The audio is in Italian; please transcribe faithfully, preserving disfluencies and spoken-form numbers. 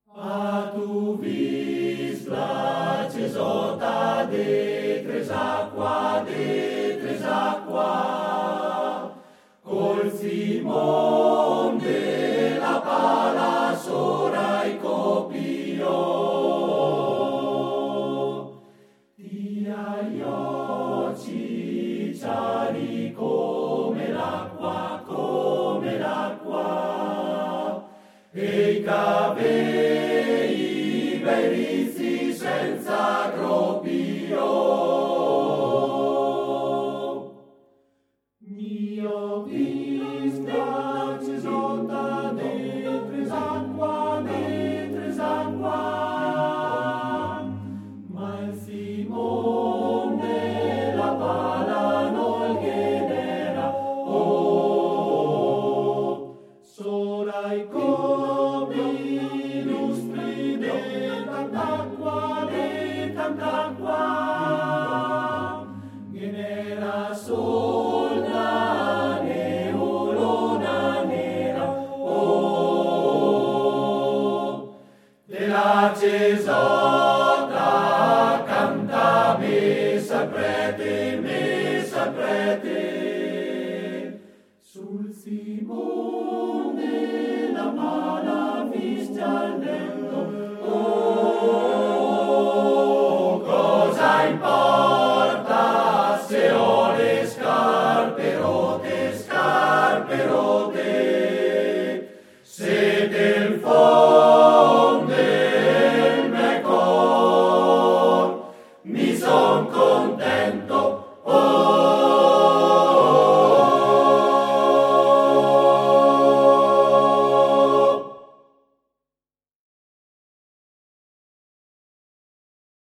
A tu vis la cesota de tres aqua, de tres aqua, col Simon de la pala sora e copio. Tia io cicciari come l'acqua, come l'acqua, e i cabelli bellissimi senza gropio. Mio vista cesota de tres aqua, de tres aqua, ma il Simon della pala non genera, oh, sora i copi lustri de tant'acqua, de tant'acqua, genera solda neulona nera, oh, della cesota canta me, saprete me.